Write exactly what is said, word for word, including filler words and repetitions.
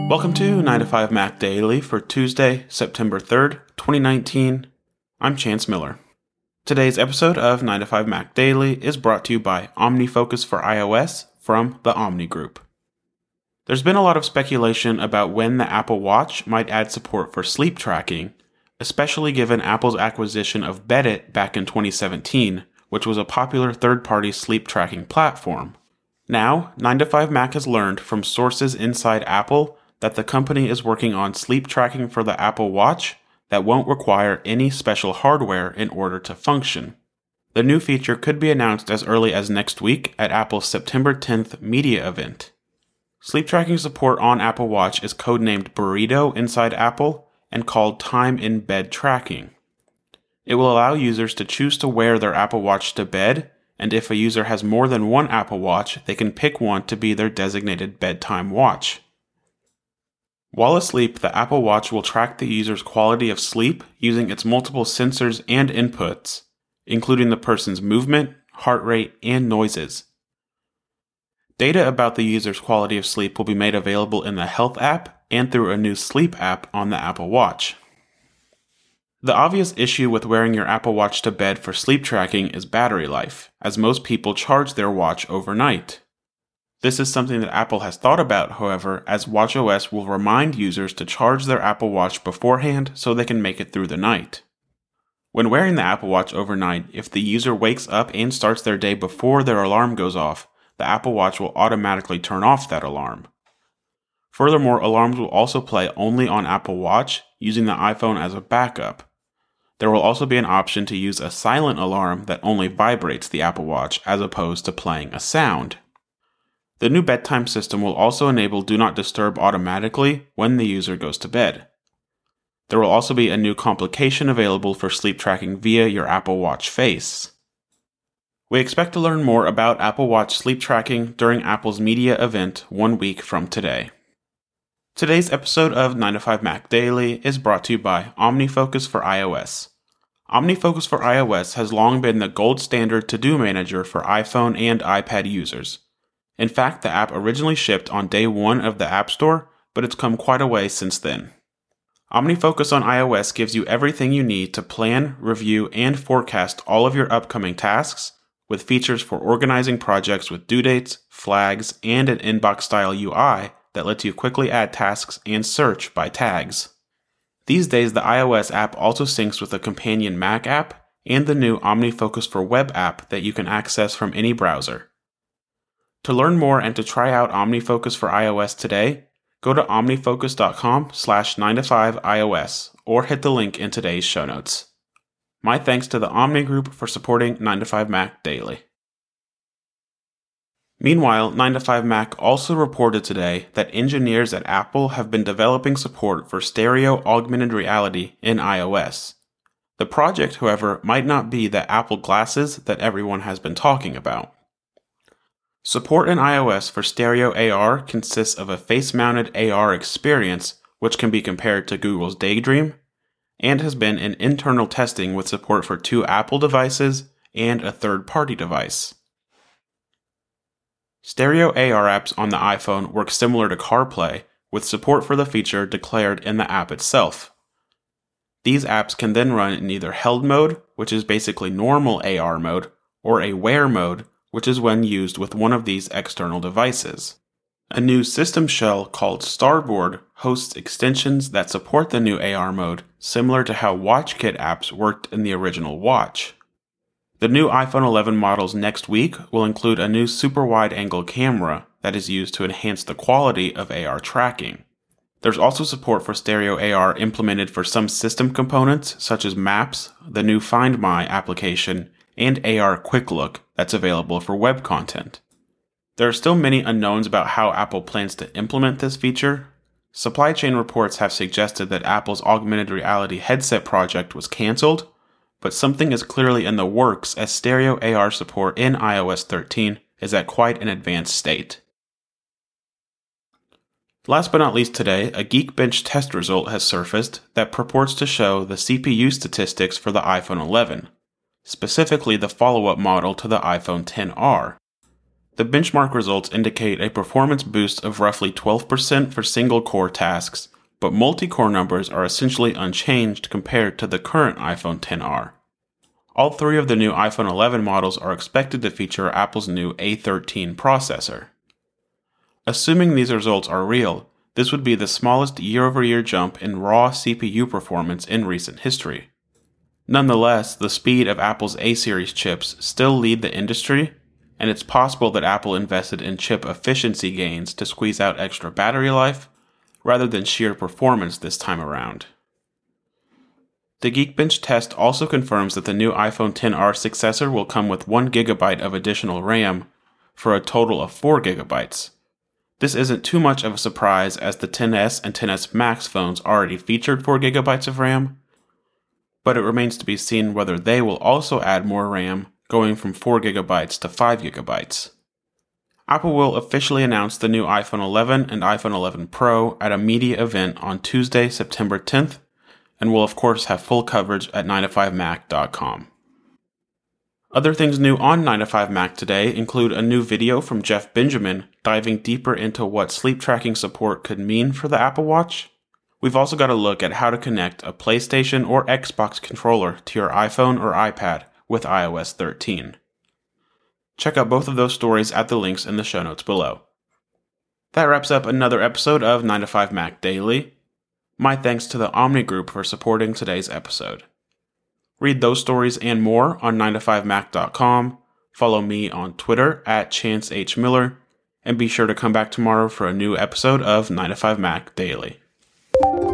Welcome to nine to five Mac Daily for Tuesday, September third, twenty nineteen. I'm Chance Miller. Today's episode of nine to five Mac Daily is brought to you by OmniFocus for iOS from the Omni Group. There's been a lot of speculation about when the Apple Watch might add support for sleep tracking, especially given Apple's acquisition of Bedit back in twenty seventeen, which was a popular third-party sleep tracking platform. Now, nine to five Mac has learned from sources inside Apple that the company is working on sleep tracking for the Apple Watch that won't require any special hardware in order to function. The new feature could be announced as early as next week at Apple's September tenth media event. Sleep tracking support on Apple Watch is codenamed Burrito inside Apple and called Time in Bed Tracking. It will allow users to choose to wear their Apple Watch to bed, and if a user has more than one Apple Watch, they can pick one to be their designated bedtime watch. While asleep, the Apple Watch will track the user's quality of sleep using its multiple sensors and inputs, including the person's movement, heart rate, and noises. Data about the user's quality of sleep will be made available in the Health app and through a new Sleep app on the Apple Watch. The obvious issue with wearing your Apple Watch to bed for sleep tracking is battery life, as most people charge their watch overnight. This is something that Apple has thought about, however, as watchOS will remind users to charge their Apple Watch beforehand so they can make it through the night. When wearing the Apple Watch overnight, if the user wakes up and starts their day before their alarm goes off, the Apple Watch will automatically turn off that alarm. Furthermore, alarms will also play only on Apple Watch, using the iPhone as a backup. There will also be an option to use a silent alarm that only vibrates the Apple Watch as opposed to playing a sound. The new bedtime system will also enable Do Not Disturb automatically when the user goes to bed. There will also be a new complication available for sleep tracking via your Apple Watch face. We expect to learn more about Apple Watch sleep tracking during Apple's media event one week from today. Today's episode of nine to five Mac Daily is brought to you by OmniFocus for iOS. OmniFocus for iOS has long been the gold standard to-do manager for iPhone and iPad users. In fact, the app originally shipped on day one of the App Store, but it's come quite a way since then. OmniFocus on iOS gives you everything you need to plan, review, and forecast all of your upcoming tasks, with features for organizing projects with due dates, flags, and an inbox-style U I that lets you quickly add tasks and search by tags. These days, the iOS app also syncs with a companion Mac app and the new OmniFocus for Web app that you can access from any browser. To learn more and to try out OmniFocus for iOS today, go to omnifocus.com slash 9 to 5 iOS or hit the link in today's show notes. My thanks to the Omni Group for supporting nine to five Mac Daily. Meanwhile, nine to five Mac also reported today that engineers at Apple have been developing support for stereo augmented reality in iOS. The project, however, might not be the Apple glasses that everyone has been talking about. Support in iOS for stereo A R consists of a face-mounted A R experience, which can be compared to Google's Daydream, and has been in internal testing with support for two Apple devices and a third-party device. Stereo A R apps on the iPhone work similar to CarPlay, with support for the feature declared in the app itself. These apps can then run in either held mode, which is basically normal A R mode, or a wear mode, which is when used with one of these external devices. A new system shell called Starboard hosts extensions that support the new A R mode, similar to how WatchKit apps worked in the original Watch. The new iPhone eleven models next week will include a new super wide-angle camera that is used to enhance the quality of A R tracking. There's also support for stereo A R implemented for some system components such as Maps, the new Find My application, and A R Quick Look that's available for web content. There are still many unknowns about how Apple plans to implement this feature. Supply chain reports have suggested that Apple's augmented reality headset project was canceled, but something is clearly in the works as stereo A R support in i O S thirteen is at quite an advanced state. Last but not least today, a Geekbench test result has surfaced that purports to show the C P U statistics for the iPhone eleven. Specifically the follow-up model to the iPhone X R. The benchmark results indicate a performance boost of roughly twelve percent for single-core tasks, but multi-core numbers are essentially unchanged compared to the current iPhone X R. All three of the new iPhone eleven models are expected to feature Apple's new A thirteen processor. Assuming these results are real, this would be the smallest year-over-year jump in raw C P U performance in recent history. Nonetheless, the speed of Apple's A-series chips still lead the industry, and it's possible that Apple invested in chip efficiency gains to squeeze out extra battery life, rather than sheer performance this time around. The Geekbench test also confirms that the new iPhone X R successor will come with one gigabyte of additional RAM, for a total of four gigabytes. This isn't too much of a surprise as the X S and X S Max phones already featured four gigabytes of RAM, but it remains to be seen whether they will also add more RAM, going from four gigabytes to five gigabytes. Apple will officially announce the new iPhone eleven and iPhone eleven Pro at a media event on Tuesday, September tenth, and will of course have full coverage at nine to five mac dot com. Other things new on nine to five Mac today include a new video from Jeff Benjamin diving deeper into what sleep tracking support could mean for the Apple Watch. We've also got a look at how to connect a PlayStation or Xbox controller to your iPhone or iPad with i O S thirteen. Check out both of those stories at the links in the show notes below. That wraps up another episode of nine to five Mac Daily. My thanks to the Omni Group for supporting today's episode. Read those stories and more on nine to five mac dot com, follow me on Twitter at Chance H. Miller, and be sure to come back tomorrow for a new episode of nine to five Mac Daily.